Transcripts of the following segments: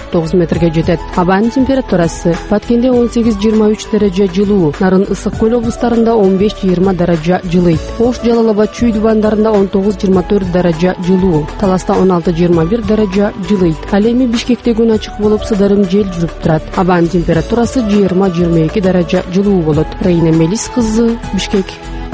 49 метрге жетет. Абанын температурасы Баткенде 18-23 даража жылуу, Нарын Ысык көл облустарында 15-20 даража жылыйт. Ош, Жалал Абад, Чүй дубандарында 19-24 даража жылуу, Таласта 16-21 даража жылыйт. Ал эми Бишкекте күн ачык болуп, сыдырым жел жүрүп турат. Абанын температурасы 20-22 даража жылуу болот. Рейна Мелис кызы, Бишкек.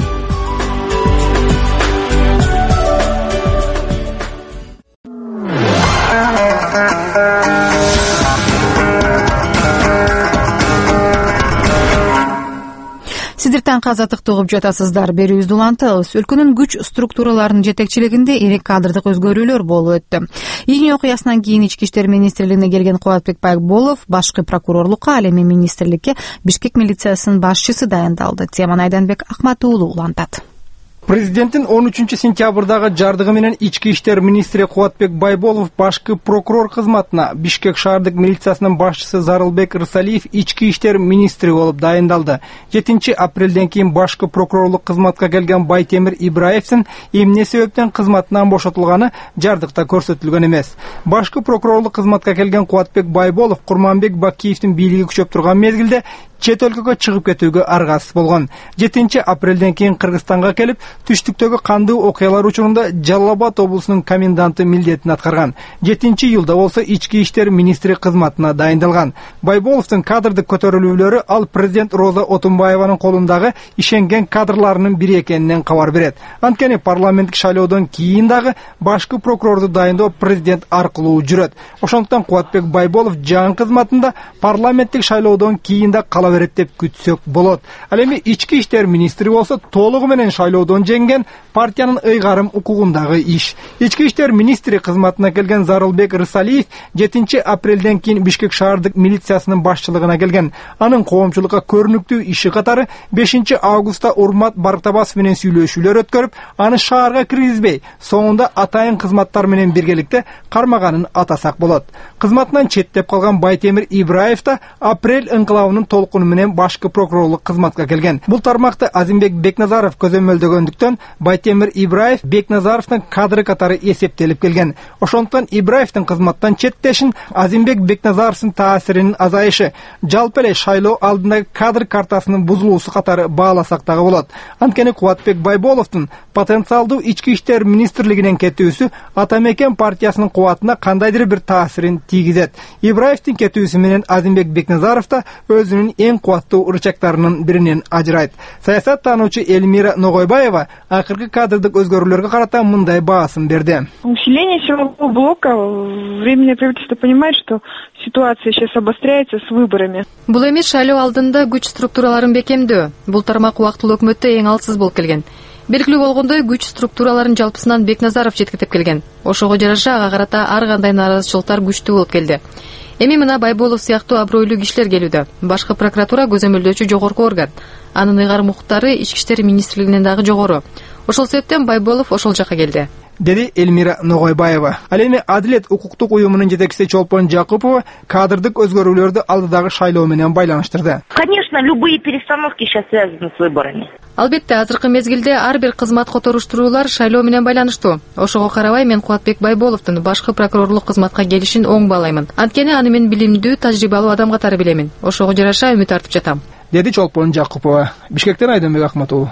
Сиздер таң азаттыкты угуп жатасыздар. Берүүбүздү улантабыз. Өлкөнүн күч структураларынын жетекчилигинде ири кадрдык өзгөрүүлөр болуп өттү. Июнь окуясынан кийин Ички иштер министрлигине келген Кубатбек Байболов башкы прокурорлукка, ал эми министрликке Бишкек милициясынын башчысы дайындалды. Теманы Айданбек Акмат уулу улантат. Президенттин 13-сентябрдагы жардыгы менен Ички иштер министри Кубатбек Байболов башкы прокурор кызматына, Бишкек шаардык милициясынын башчысы Зарылбек Рысалиев Ички иштер министри болуп дайындалды. 7 апрелден кийин башкы прокурорлук кызматка келген Байтемир Ибраевдин эмне себептен кызматынан бошотулганы жардыкта көрсөтүлгөн эмес. Башкы прокурорлук кызматка келген Кубатбек Байболов Курманбек Бакиевдин бийлиги күчөп турган мезгилде чет өлкөгө чыгып кетүүгө аргасыз болгон. 7 апрелден кийин Кыргызстанга келип, түштүктөгү кандуу окуялар учурунда Жалал Абад облусунун коменданты милдетин аткарган. 7 июлда болсо Ички иштер министри кызматына дайындалган. Байболовдун кадрдык көтөрүлүүлөрү ал президент Роза Отунбаеванын колундагы ишенген кадрларынын бири экенинен кабар берет. Анткени парламенттик шайлоодон кийин дагы башкы прокурорду дайындоо президент аркылуу жүрөт. Ошондуктан Кубатбек Байболов жаңы кызматында парламенттик шайлоодон кийин да кала берет деп күтсөк болот. Ал эми Ички иштер министри болсо толугу менен шайлоодон жеңген партиянын ыйгарым укугундагы иш. Ички иштер министри кызматына келген Зарылбек Рысалиев 7 апрелден кийин Бишкек шаардык милициясынын башчылыгына келген. Анын коомчулукка көрүнүктүү иши катары 5 августта Урмат Бартабасов менен сүйлөшүүлөр өткөрүп, аны шаарга киргизбей, соңунда атайын кызматтар менен биргеликте кармаганын атасак болот. Кызматынан четтеп калган Байтемир Ибраев да апрель ыңкылабынын толкуну менен башкы прокурорлук кызматка келген. Бул тармакты Азимбек Бекназаров көзөмөлдөгөндүктөн Байтемир Ибраев Бекназаровдун кадры катары эсептелип келген. Ошондуктан Ибраевдин кызматтан четтешин Азимбек Бекназаровдун таасиринин азайышы, жалпы эле шайлоо алдындагы кадр картасынын бузулуусу катары бааласак дагы болот. Анткени Кубатбек Байболовдун потенциалдуу Ички иштер министрлигинен кетүүсү Атамекен партиясынын кубатына кандайдыр бир таасирин тийгизет. Ибраевдин кетүүсү менен Азимбек Бекназаров да өзүнүн эң кубаттуу ырчактарынын биринен ажырайт. Саясаттануучу Эльмира Ногойбаева акыркы кадрдык өзгөрүүлөргө карата мындай баасын берди. Усиление силового блока, временное правительство понимает, что ситуация сейчас обостряется с выборами. Бул эми шайлоо алдында күч структураларын бекемдөө. Бул тармак убактылуу өкмөттө эң алсыз болуп келген. Белгилүү болгондой, күч структураларын жалпысынан Бекназаров жеткитип келген. Ошого жараша ага карата ар кандай наразычылыктар күчтүү болуп келди. Эми мына Байболов сыяктуу абройлуу кишилер келүүдө. Башкы прокуратура көзөмөлдөөчү жогорку орган. Анын ыйгарым укуктары Ички иштер министрлигинен дагы жогору. Ошол себептен Байболов ошол жака келди, деди Эльмира Ногойбаева. Ал эми Адилет укуктук уюмунун жетекчиси Чолпон Жакупова кадрдык өзгөрүүлөрдү алдыдагы шайлоо менен байланыштырды. Конечно, любые перестановки сейчас связаны с выборами. Албетте, азыркы мезгилде ар бир кызмат которуштуруулар шайлоо менен байланыштуу. Ошого карабай мен Кубатбек Байболовдун башкы прокурорлук кызматка келишин оң баалаймын. Анткени аны мен билимдүү, тажрыйбалуу адам катары билемин. Ошого жараша үмүт артып жатам, деди Чолпон Жакупова. Бишкектен Айданбек Акмат уулу.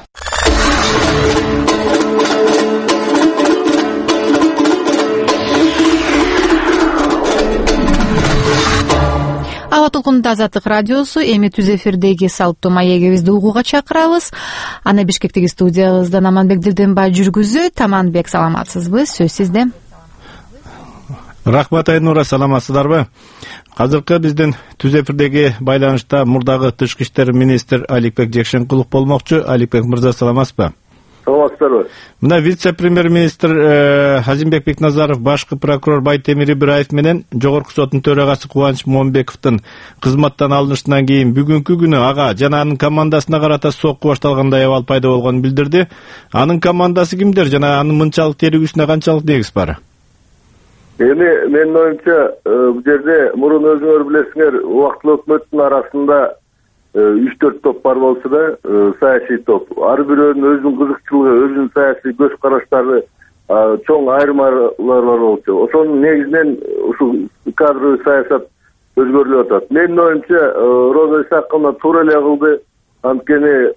Аба толкунунда Азаттык радиосу, эми түз эфирдеги салттуу маегибизди угууга чакырабыз. Аны Бишкектеги студиябыздан Аманбек Дилденбай жүргүзөт. Аманбек, саламатсызбы? Сөз сизде. Рахмат Айнура, саламатсыздарбы? Азыркы биздин түз эфирдеги байланышта мурдагы тышкы иштер министр Аликбек Жекшенкулов болмокчу. Аликбек мырза, саламатсызбы? Саламатсыздарбы? Мына вице-премьер-министр Азимбек Бекназаров, башкы прокурор Байтемир Ибраев менен жогорку соттун төрагасы Кубаныч Момбековдун кызматтан алынышынан кийин бүгүнкү күнү ага жана анын командасына карата сокку башталгандай абал пайда болгонун билдирди. Анын командасы кимдер жана анын мынчалык терүүсүнө канчалык негиз бар? Эми менин оюмча, бул жерде мурун өзүңөр билесиңер, убактылуу өкмөттүн арасында 3-4 топ бар болсо да, саясий топ. Ар бирөөнүн өзүнүн кызыкчылыгы, өзүнүн саясий көз караштары чоң айырмалар болчу. Ошонун негизинен ушул кадровый саясат өзгөрүлүп атат. Менин оюмча Роза Исаковна туура эле кылды. Анткени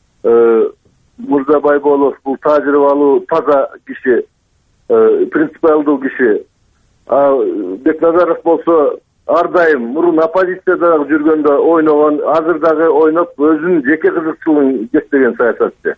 Мырза Байболов бул тажрыйбалуу, таза киши, принципиалдуу киши. Бекназаров болсо ар дайым мурун оппозицияда жүргөндө ойногон, азыр дагы ойноп, өзүнүн жеке кызыкчылыгын жетпеген саясатчы.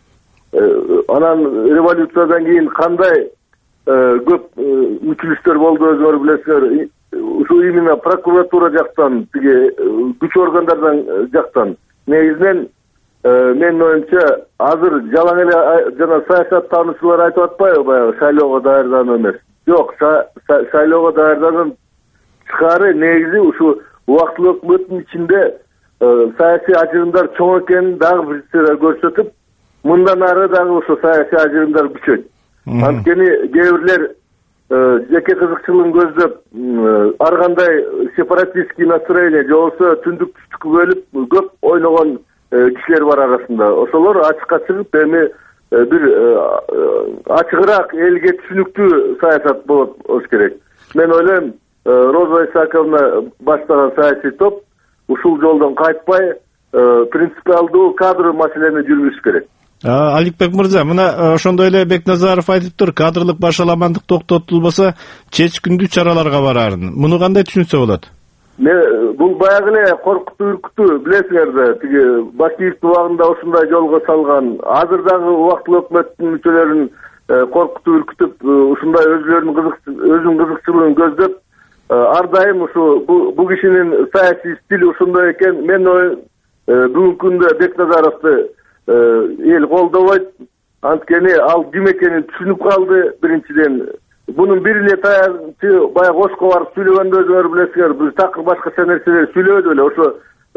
Анан революциядан кийин кандай көп мүчүлүштөр болду, өзүңөр билесиңер. Ушу именно прокуратура жактан, тиги күч органдардан жактан. Негизинен менин оюмча азыр жалаң эле жана саясат таануучулар айтып атпайбы, баягы шайлоого даярдануу эмес. Жок, шайлоого даярдануу чыкаары негизи ушу убактылуу өкмөттүн ичинде саясий ажырымдар чоң экенин дагы бир көрсөтүп, мындан ары дагы ошо саясий ажырымдар күчөйт. Анткени кээ бирлер жеке кызыкчылыгын көздөп ар кандай сепаратистский настроение же болбосо түндүк түштүккө бөлүп көп ойногон кишилер бар арасында. Ошолор ачыкка чыгып эми бир ачыгыраак, элге түшүнүктүү саясат болуш керек. Мен ойлойм, Роза Исаковна баштаган саясий топ ушул жолдон кайтпай принципиалдуу кадр маселени жүргүзүш керек. Аликбек мырза, мына ошондой эле Бекназаров айтыптыр, кадрлык башаламандык токтотулбаса чечкиндүү чараларга барарын. Муну кандай түшүнсө болот? Бул баягы эле коркутуу, үркүтүү, билесиңер да, тиги Бакиевдин убагында ушундай жолго салган, азыр дагы убактылуу өкмөттүн мүчөлөрүн коркутуу, үркүтүп, ушундай өзүнүн кызыкчылыгын көздөп, ар дайым ушу бул кишинин саясий стили ушундай экен. Мен бүгүнкү күндө Бекназаровду эл колдобойт. Анткени ал ким экенин түшүнүп калды. Биринчиден, бунун бир эле таягчы баягы Ошко барып сүйлөгөндө өзүңөр билесиңер, бир такыр башкача нерселер сүйлөбөдү эле. Ошо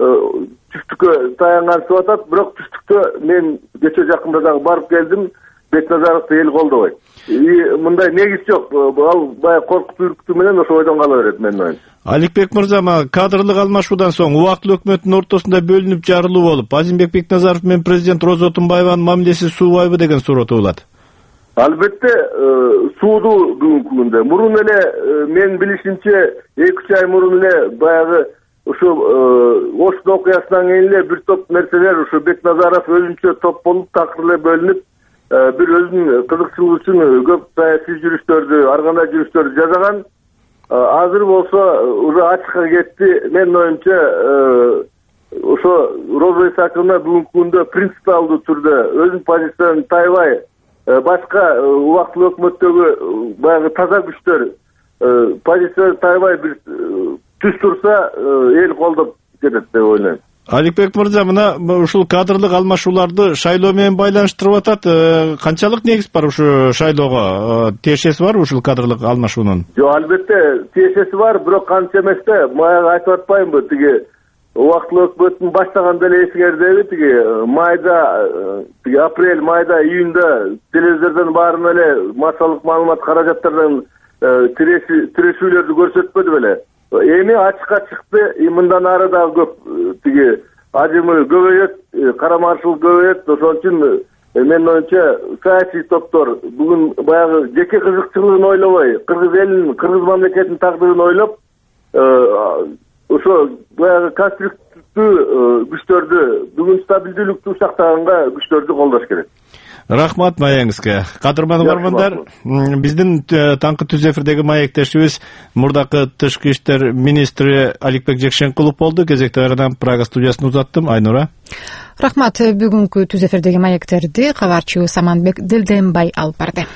түштүккө таянганчып атат, бирок түштүктө мен кече жакында дагы барып келдим, Бекназаровду эл колдобойт. Мындай негиз жок. Ал баягы коркутуу, үркүтүү менен ошо ойдон кала берет менин оюмча. Аликбек мырза, кадрлык алмашуудан соң убактылуу өкмөттүн ортосунда бөлүнүп жарылуу болуп, Азимбек Бекназаров менен президент Роза Отунбаеванын мамилеси суубайбы деген суроо туулат. Албетте, суудуу бүгүнкү күндө. Мурун эле мен билишимче 2-3 ай мурун эле баягы ушу Оштун окуясынан кийин эле бир топ нерселер ушу Бекназаров өзүнчө топ болуп, такыр эле бөлүнүп, бир өзүнүн кызыкчылыгы үчүн көп саясий жүрүштөрдү, ар кандай жүрүштөрдү жасаган. Азыр болсо уже ачыкка кетти. Менин оюмча ошо Роза Исаковна бүгүнкү күндө принципиалдуу түрдө өзүнүн позициясын тайбай, башка убактылуу өкмөттөгү баягы таза күчтөр позициясын тайбай бир түз турса, эл колдоп кетет деп ойлойм. Аликбек мырза, мына ушул кадрлык алмашууларды шайлоо менен байланыштырып атат. Канчалык негиз бар ушу шайлоого? Тиешеси бар ушул кадрлык алмашуунун? Жок, албетте тиешеси бар, бирок канча эмес да. Мага айтып атпаймынбы, тиги убактылуу өкмөттүн баштаганда эле эсиңердеби, тиги майда, тиги апрель, майда, июнда телевизордон баарын эле массалык маалымат каражаттардан тирешүүлөрдү көрсөтпөдү беле? Эми ачыкка чыкты, мындан ары дагы көп тиги ажымы көбөйөт, карамарчылык көбөйөт. Ошон үчүн менин оюмча саясий топтор бүгүн баягы жеке кызыкчылыгын ойлобой, кыргыз элинин, кыргыз мамлекетинин тагдырын ойлоп, ошо баягы конструктивдүү күчтөрдү, бүгүн стабилдүүлүктү сактаганга күчтөрдү колдош керек. Рахмат маегиңизге. Кадырман угармандар, биздин таңкы түз эфирдеги маектешибиз мурдакы тышкы иштер министри Аликбек Жекшенкулов болду. Кезекте кайрадан Прага студиясына узаттым. Айнура. Рахмат. Бүгүнкү түз эфирдеги маектерди кабарчы Саманбек Дилденбай алып барды.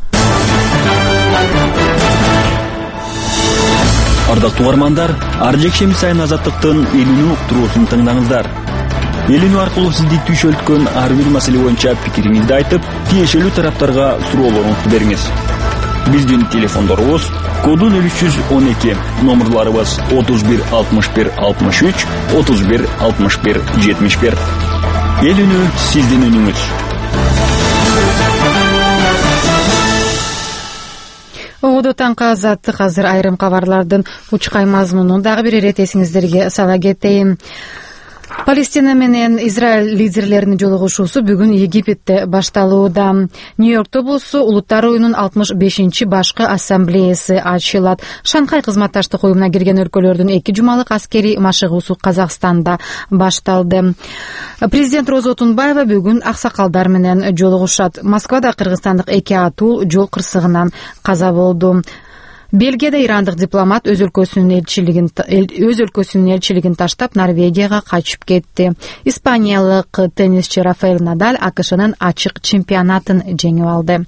Ардактуу угармандар, ар жекшемби сайын Азаттыктын элүүнү уктуруусун тыңдаңыздар. Элүүнү аркылуу сизди түшөлткөн ар бир маселе боюнча пикириңизди айтып, тиешелүү тараптарга суроолоруңузду бериңиз. Биздин телефондорубуз коду 0312, номерларыбыз 31 61 63, 31 61 71. Элүүнү сиздин үнүңүз. Оодо таңкы Азаттык азыр айрым кабарлардын учкай мазмунун дагы бир ирет эсиңиздерге сала кетейин. Палестина менен Израиль лидерлеринин жолугушуусу бүгүн Египетте башталууда. Нью-Йоркто болсо Улуттар оюнун 65-чи башкы ассамблеясы ачылат. Шанхай кызматташтык уюмуна кирген өлкөлөрдүн 2 жумалык аскерий машыгуусу Казакстанда башталды. Президент Роза Отунбаева бүгүн аксакалдар менен жолугушат. Москвада кыргызстандык 2 атуу жол кырсыгынан каза болду. Бельгияда ирандык дипломат өз өлкөсүнүн элчилигин таштап Норвегияга качып кетти. Испаниялык теннисчи Рафаэль Надаль АКШнын ачык чемпионатын жеңип алды.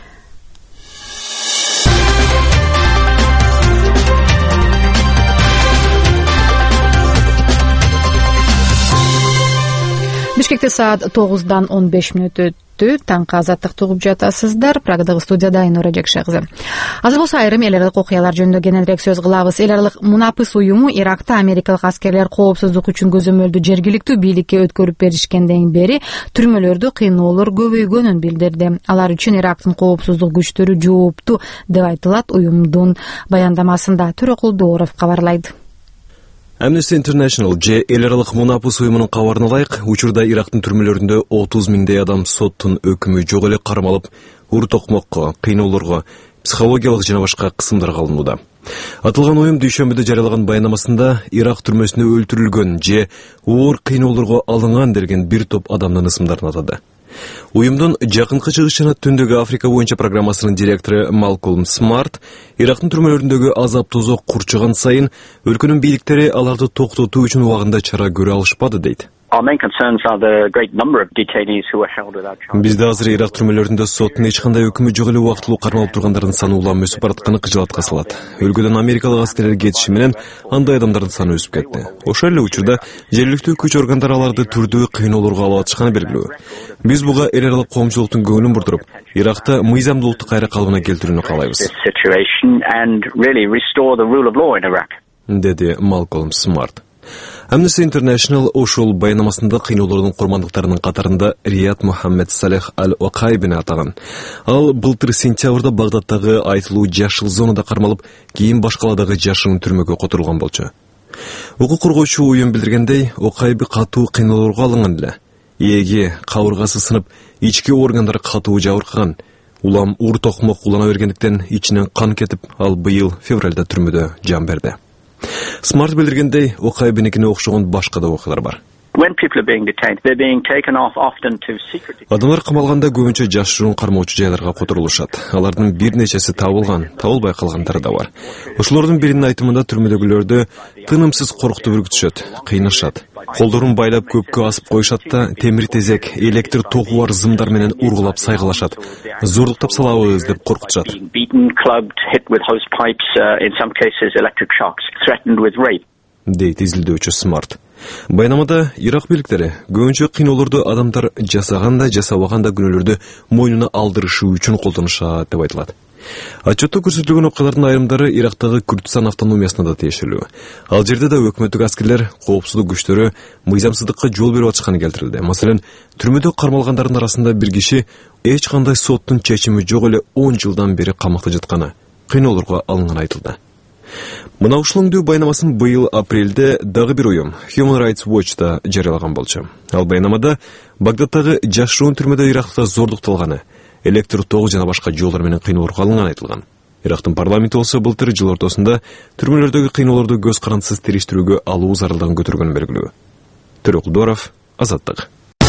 Бишкекте саат 9:15 өттү. Таңкы азаттыкты угуп жатасыздар. Прагадагы студияда Айнура Жекше кызы. Азыр болсо айрым эл аралык окуялар жөнүндө кененирээк сөз кылабыз. Эл аралык Мунапыс уюму Иракта америкалык аскерлер коопсуздук үчүн көзөмөлдү жергиликтүү бийликке өткөрүп беришкенден бери түрмөлөрдө кыйноолор көбөйгөнүн билдирди. Алар үчүн Ирактын коопсуздук күчтөрү жоопту деп айтылат уюмдун баяндамасында. Төрөкулдууров кабарлайт. Amnesty International же эл аралык Мунапыс уюмунун кабарына ылайык, учурда Ирактын түрмөлөрүндө 30 миңдей адам соттун өкүмү жок эле кармалып, ур токмокко, кыйноолорго, психологиялык жана башка кысымдарга алынууда. Атылган уюм дүйшөмбүдө жарыялаган баяндамасында Ирак түрмөсүндө өлтүрүлгөн же оор кыйноолорго алынган деген бир топ адамдын ысымдарын атады. Уюмдун Жакынкы Чыгыш жана Түндөгү Африка боюнча программасынын директору Малкольм Смарт Ирактын түрмөлөрүндөгү азап тозок курчаган сайын өлкөнүн бийликтери аларды токтотуу үчүн убагында чара көрө алышпады дейт. Бизде азыр Ирак түрмөлөрүндө соттун эч кандай өкүмү жок эле убактылуу кармалып тургандардын саны улам өсүп баратканы кыжаатка салат. Өлкөдөн америкалык аскерлер кетиши менен андай адамдардын саны өсүп кетти. Ошол эле учурда жергиликтүү күч органдары аларды түрдүү кыйноолорго алып атышканы белгилүү. Биз буга эл аралык коомчулуктун көңүлүн бурдуруп, Иракта мыйзамдуулукту кайра калыбына келтирүүнү каалайбыз, деди Малкольм Смарт. Amnesty International ошол баяндамасында кыйноолордун курмандыктарынын катарында Рият Мухаммед Салех Аль-Окайбини атаган. Ал былтыр сентябрда Багдадтагы айтылуу жашыл зонада кармалып, кийин башкаладагы жашын түрмөгө которулган болчу. Укук коргоочу уюм билдиргендей, Окайби катуу кыйноолорго алынган эле. Ээги кабыргасы сынып, ички органдары катуу жабыркаган. Улам ур токмок улана бергендиктен ичинен кан кетип, ал быйыл февралда түрмөдө жан берди. Смарт билдиргендей, Окайбиникине окшогон башка да окуялар бар. Адамдар камалганда көбүнчө жашыруун кармоочу жайларга которулушат. Алардын бир нечеси табылган, табылбай калгандары да бар. Ошолордун биринин айтымында түрмөдөгүлөрдү тынымсыз коркутуп үркүтүшөт, кыйнашат. Колдорун байлап көпкө асып коюшат да, темир тезек, электр тогу бар зымдар менен ургулап сайгылашат. Зордуктап салабыз деп коркутушат, дейт изилдөөчү Смарт. Баянамада Ирак бийликтери көбүнчө кыйноолорду адамдар жасаган да жасабаган да күнөөлөрдү мойнуна алдырышы үчүн колдонушат деп айтылат. Отчетто көрсөтүлгөн окуялардын айрымдары Ирактагы Күрдистан автономиясына да тиешелүү. Ал жерде да өкмөттүк аскерлер, коопсуздук күчтөрү мыйзамсыздыкка жол берип атышканы келтирилди. Маселен, түрмөдө кармалгандардын арасында бир киши эч кандай соттун чечими жок эле 10 жылдан бери камакта жатканы, кыйноолорго алынганы айтылды. Мына ушул баянамасын быйыл апрелде дагы бир уюм Human Rights Watch да жарыялаган болчу. Ал баянамада Багдадтагы жашыруун түрмөдө Иракта зордукталганы, электр тогу жана башка жолдор менен кыйноолорго алынганы айтылган. Ирактын парламенти болсо былтыр жыл ортосунда түрмөлөрдөгү кыйноолорду көз карандысыз териштирүүгө алуу зарылдыгын көтөргөнү белгилүү. Төрөкулдууров, Азаттык.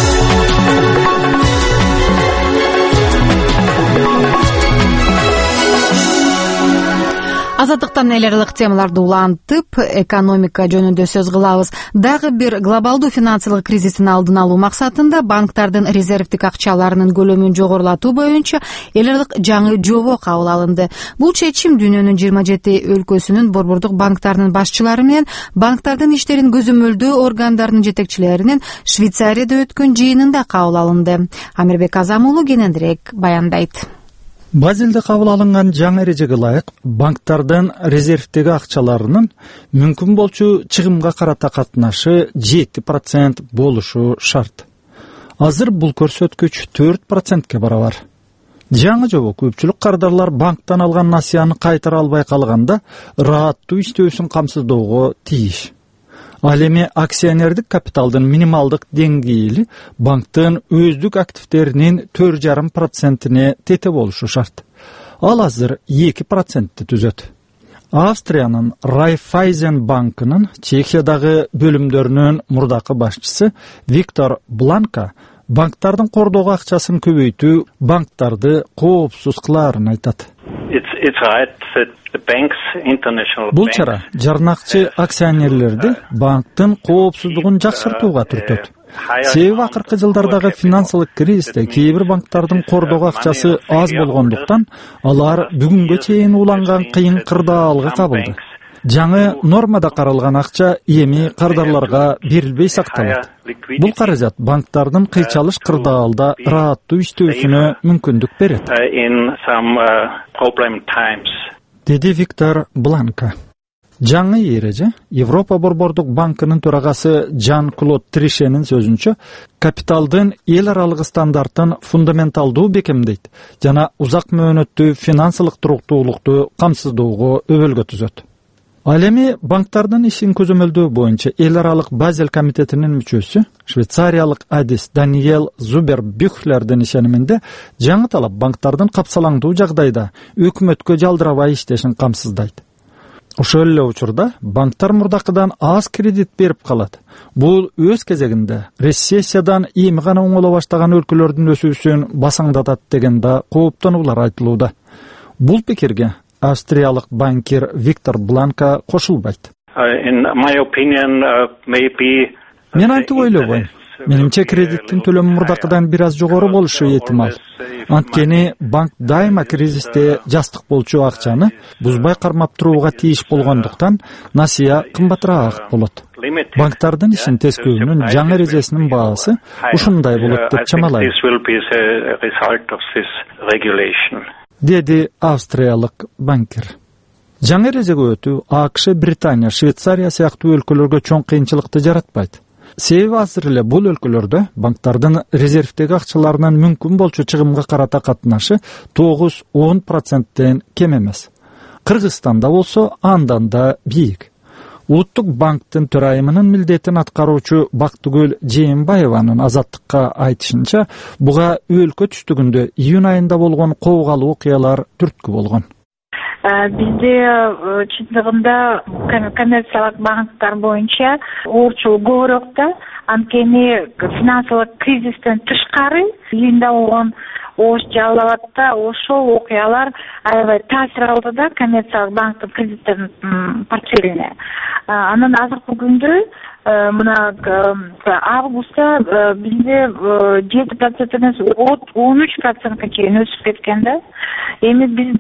Азаттыктан эл аралык темаларды улантып, экономика жөнүндө сөз кылабыз. Дагы бир глобалдуу финансылык кризистин алдын алуу максатында банктардын резервдик акчаларынын көлөмүн жогорулатуу боюнча эл аралык жаңы жобо кабыл алынды. Бул чечим дүйнөнүн 27 өлкөсүнүн борбордук банктарынын башчылары менен банктардын иштерин көзөмөлдөө органдарынын жетекчилеринин Швейцарияда өткөн жыйынында кабыл алынды. Амирбек Азам уулу кененирээк баяндайт. Базелде кабыл алынган жаңы эрежеге ылайык банктардын резервдеги акчаларынын мүмкүн болчу чыгымга карата катнашы 7% болушу шарт. Азыр бул көрсөткүч 4%ке барабар. Жаңы жобо көпчүлүк кардарлар банктан алган насыяны кайтара албай калганда ырааттуу иштөөсүн камсыздоого тийиш. Ал эми акционердик капиталдын минималдык деңгээли банктын өздүк активдеринин 4,5%-не тете болушу шарт. Ал азыр 2%-ти түзөт. Австриянын Райффайзен банкынын Чехиядагы бөлүмдөрүнүн мурдакы башчысы Виктор Бланка банктардын кордоого акчасын көбөйтүү банктарды коопсуз кылаарын айтат. Бул чара жарнакчы акционерлерди банктын коопсуздугун жакшыртууга түртөт. Себеби акыркы жылдардагы финансылык кризисте кээ бир банктардын кордоого акчасы аз болгондуктан алар бүгүнгө чейин уланган кыйын кырдаалга кабылды. Жаңы нормада каралган акча эми кардарларга берилбей сакталат. Бул каражат банктардын кыйчалыш кырдаалда ырааттуу иштөөсүнө мүмкүндүк берет. Деди Виктор Бланка. Жаңы эреже Европа борбордук банкынын төрагасы Жан-Клод Тришенин сөзүнчө, капиталдын эл аралык стандартын фундаменталдуу бекемдейт жана узак мөөнөттүү финансылык туруктуулукту камсыздоого өбөлгө түзөт. Ал эми банктардын ишин көзөмөлдөө боюнча эл аралык Базель комитетинин мүчөсү, швейцариялык адис Даниэль Зубербюхлердин ишениминде жаңы талап банктардын капсалаңдуу жагдайда өкмөткө жалдырабай иштешин камсыздайт. Ошол эле учурда банктар мурдакыдан аз кредит берип калат. Бул өз кезегинде рецессиядан эми гана оңоло баштаган өлкөлөрдүн өсүүсүн басаңдатат деген да кооптонуулар айтылууда. Бул пикирге австриялык банкир Виктор Бланка кошулбайт. Мен антип ойлобойм. Менимче кредиттин төлөмү мурдакыдан бир аз жогору болушу ыктымал. Анткени банк дайыма кризисте жастык болчу акчаны бузбай кармап турууга тийиш болгондуктан насыя кымбатыраак болот. Банктардын ишин тескөөнүн жаңы эрежесинин баасы ушундай болот деп чамалайм. Деди австриялык банкир. Жаңы эрежеге өтүү АКШ, Британия, Швейцария сыяктуу өлкөлөргө чоң кыйынчылыкты жаратпайт. Себеби азыр эле бул өлкөлөрдө банктардын резервдеги акчаларынын мүмкүн болчу чыгымга карата катнашы 9-10%тен кем эмес. Кыргызстанда болсо андан да бийик. Улуттук банктын төрайымынын милдетин аткаруучу Бактыгүл Жээнбаеванын Азаттыкка айтышынча, буга өлкө түштүгүндө июнь айында болгон коогалуу окуялар түрткү болгон. Бизде чындыгында коммерциялык банктар боюнча оорчулук көбүрөөк да, анткени финансылык кризистен тышкары июнда болгон Ош Жалал-Абадда ошол окуялар аябай таасир алды да коммерциялык банктын кредиттеринин портфелине. Анан азыркы күндө мына августта бизде 7% эмес 13%га чейин өсүп кеткен да. Эми биз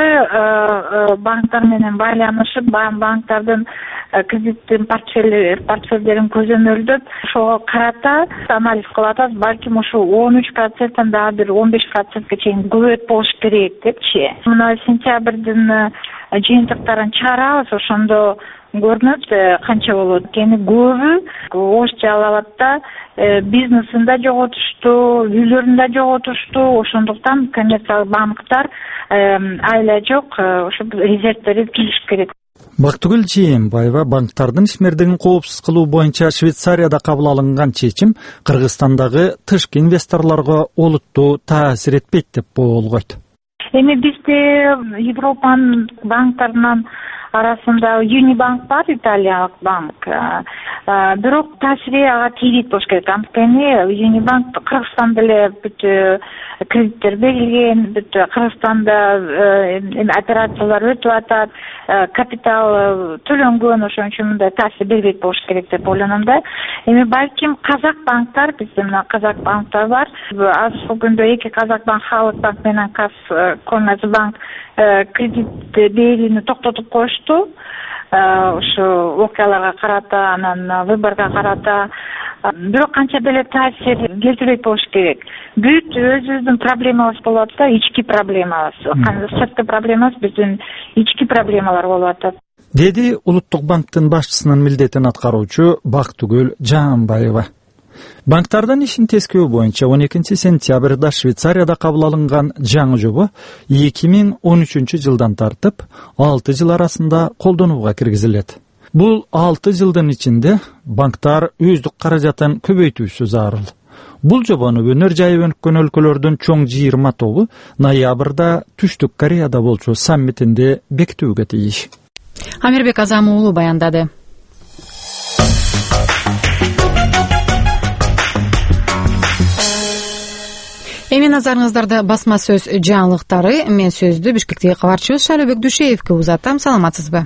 дагы банктар менен байланышып, банктардын кредиттин портфелдерин көзөмөлдөп, ошого карата анализ кылып атабыз. Балким ошо 13%тан дагы бир 15%га чейин көбөйөт болуш керек депчи. Мына сентябрдын жыйынтыктарын чыгарабыз, ошондо көрүнөт канча болот. Кени көбү Ош Жалал-Абадда бизнесин да жоготушту, үйлөрүн да жоготушту. Ошондуктан коммерциялык банктар айла жок, ошо резервдерди түзүш керек. Бактыгүл Жээнбаева банктардын ишмердигин коопсуз кылуу боюнча Швейцарияда кабыл алынган чечим Кыргызстандагы тышкы инвесторлорго олуттуу таасир этпейт деп болгойт. Эми бизде Европанын банктарынын арасында Юнибанк бар, италиялык банк. Бирок таасири ага тийбейт болуш керек. Анткени Юнибанк Кыргызстанда эле бүт кредиттер берилген, бүт Кыргызстанда операциялар өтүп атат, капитал төлөнгөн, ошон үчүн мындай таасир бербейт болуш керек деп ойлоном да. Эми балким казак банктар, бизде мына казак банктар бар. Азыркы күндө эки казак банк, Халык банк менен Казкоммерцбанк кредит берүүнү токтотуп коюшту. Ошо окуяларга карата, анан выборго карата бирок канча деле таасир келтирбейт болуш керек. Бүт өзүбүздүн проблемабыз болот да, ички проблемабыз. Сырткы проблемабыз биздин ички проблемалар болуп атат. Деди Улуттук банктын башчысынын милдетин аткаруучу Бактыгүл Жээнбаева. Банктардын ишин тескөө боюнча 12 сентябрда Швейцарияда кабыл алынган жаңы жобо 2013 жылдан тартып 6 жыл арасында колдонууга киргизилет. Бул 6 жылдын ичинде банктар өздүк каражатын көбөйтүүсү зарыл. Бул жобону өнөр жайы өнүккөн өлкөлөрдүн чоң 20 тобу ноябрда Түштүк Кореяда болчу саммитинде бекитүүгө тийиш. Амирбек Азам уулу баяндады. Эми назарыңыздарда басма сөз жаңылыктары. Мен сөздү Бишкектеги кабарчыбыз Шайлообек Дүйшеевке узатам. Саламатсызбы?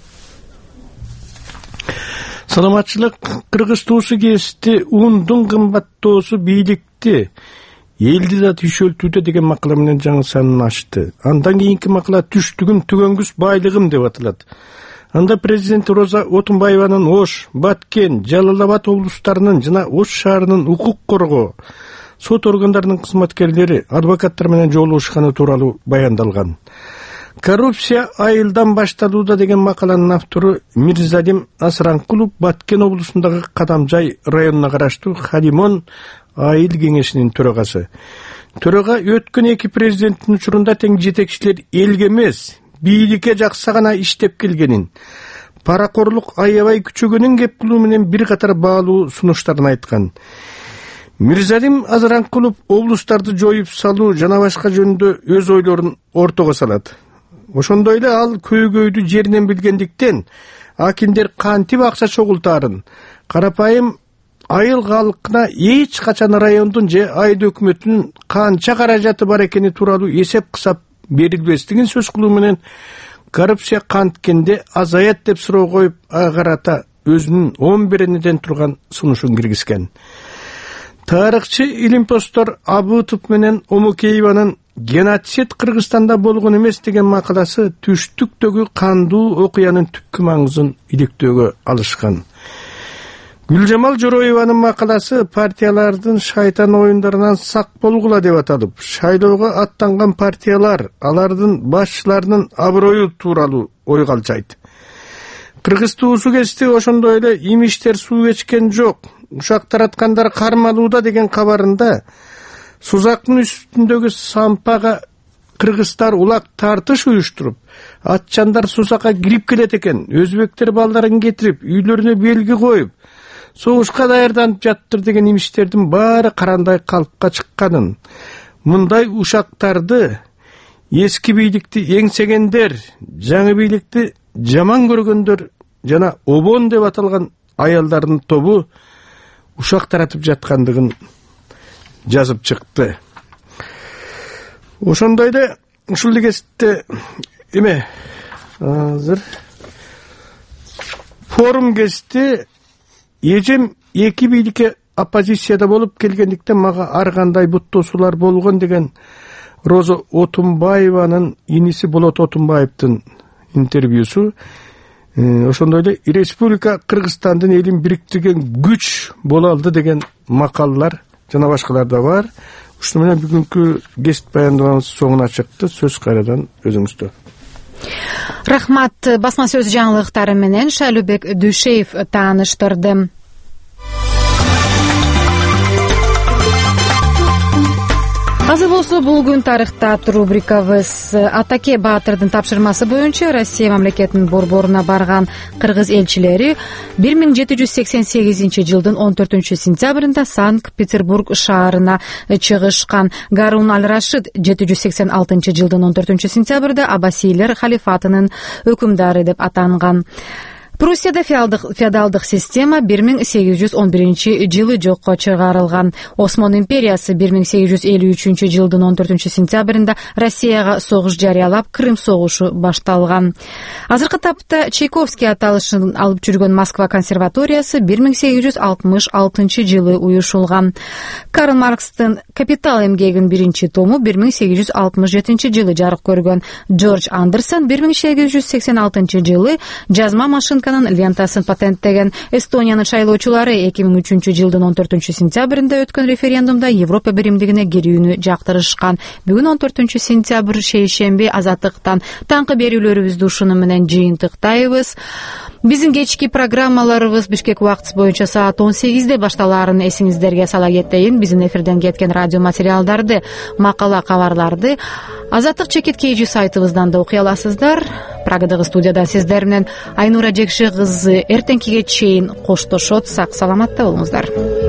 Саламатчылык. Кыргыз туусу кести ундун кымбаттоосу бийликти элди да түйшөлтүүдө деген макала менен жаңы санын ачты. Андан кийинки макала түштүгүн түгөнгүс байлыгым деп аталат. Анда президент Роза Отунбаеванын Ош, Баткен, Жалал Абад облустарынын жана Ош шаарынын укук коргоо сот органдарынын кызматкерлери адвокаттар менен жолугушканы тууралуу баяндалган. Коррупция айылдан башталууда деген макаланын автору Мирзалим Асранкулов Баткен облусундагы Кадамжай районуна караштуу Халимон айыл кеңешинин төрагасы. Төрага өткөн эки президенттин учурунда тең жетекчилер элге эмес, бийликке жакса гана иштеп келгенин, паракорлук аябай күчөгөнүн кеп кылуу менен бир катар баалуу сунуштарын айткан. Мирзалим Азранкулов облустарды жоюп салуу жана башка жөнүндө өз ойлорун ортого салат. Ошондой эле ал көйгөйдү жеринен билгендиктен акимдер кантип акча чогултаарын, карапайым айыл калкына эч качан райондун же айыл өкмөтүнүн канча каражаты бар экени тууралуу эсеп кысап берилбестигин сөз кылуу менен коррупция канткенде азаят деп суроо коюп, ага карата өзүнүн 11-ден турган сунушун киргизген. Тарыхчы илимпостор Абытов менен Омукееванын геноцид Кыргызстанда болгон эмес деген макаласы түштүктөгү кандуу окуянын түпкү маңызын иликтөөгө алышкан. Гүлжамал Жороеванын макаласы партиялардын шайтан оюндарынан сак болгула деп аталып, шайлоого аттанган партиялар, алардын башчыларынын аброю тууралуу ой калчайт. Кыргыз туусу кести ошондой эле имиштер суу кечкен жок, ушак тараткандар кармалууда деген кабарында Сузактын үстүндөгү сампага кыргыздар улак тартыш уюштуруп, атчандар Сузакка кирип келет экен, өзбектер балдарын кетирип, үйлөрүнө белги коюп, согушка даярданып жаттыр деген имиштердин баары карандай калпка чыкканын, мындай ушактарды эски бийликти эңсегендер, жаңы бийликти жаман көргөндөр жана обон деп аталган аялдардын тобу ушак таратып жаткандыгын жазып чыкты. Ошондой эле ушул кезекте эме азыр форум кезти эжем эки бийликке оппозицияда болуп келгендиктен мага ар кандай буттоосулар болгон деген Роза Отунбаеванын иниси Болот Отунбаевдин интервьюсу. Ошондой эле республика Кыргызстандын элин бириктирген күч боло алды деген макалалар жана башкалар да бар. Ушуну менен бүгүнкү гест баяндамабыз соңуна чыкты. Сөз кайрадан өзүңүздө. Рахмат. Басма сөз жаңылыктары менен Шайлообек Дүйшеев тааныштырды. Азыр болсо бул күн тарыхта рубрикабыз. Атаке Баатырдын тапшырмасы боюнча Россия мамлекетинин борборуна барган кыргыз элчилери 1788-жылдын 14-сентябрында Санкт-Петербург шаарына чыгышкан. Гарун аль-Рашид 786-жылдын 14-сентябрда Аббасийлер халифатынын өкүмдары деп атанган. Пруссияда феодалдык система 1811-жылы жокко чыгарылган. Осман империясы 1853-жылдын 14-сентябрында Россияга согуш жарыялап, Крым согушу башталган. Азыркы тапта Чайковский аталышын алып жүргөн Москва консерваториясы 1866-жылы уюшулган. Карл Маркстын Капитал эмгегинин биринчи тому 1867-жылы жарык көргөн. Джордж Андерсон 1886-жылы жазма машинканын лентасын патенттеген. Эстониянын шайлоочулары 2003-жылдын 14-сентябрында өткөн референдумда Европа биримдигине кирүүнү жактырышкан. Бүгүн 14-сентябрь шейшемби азаттыктан таңкы берүүлөрүбүздү ушуну менен жыйынтыктайбыз. Биздин кечки программаларыбыз Бишкек убактысы боюнча саат 18 башталаарын эсиңиздерге сала кетейин. Биздин эфирден кеткен радио материалдарды, макала кабарларды Азаттык ЧК сайтыбыздан да окуй аласыздар. Прагадагы студиядан сиздер менен Айнура Жекши кызы эртеңкиге чейин коштошот. Сак саламатта болуңуздар.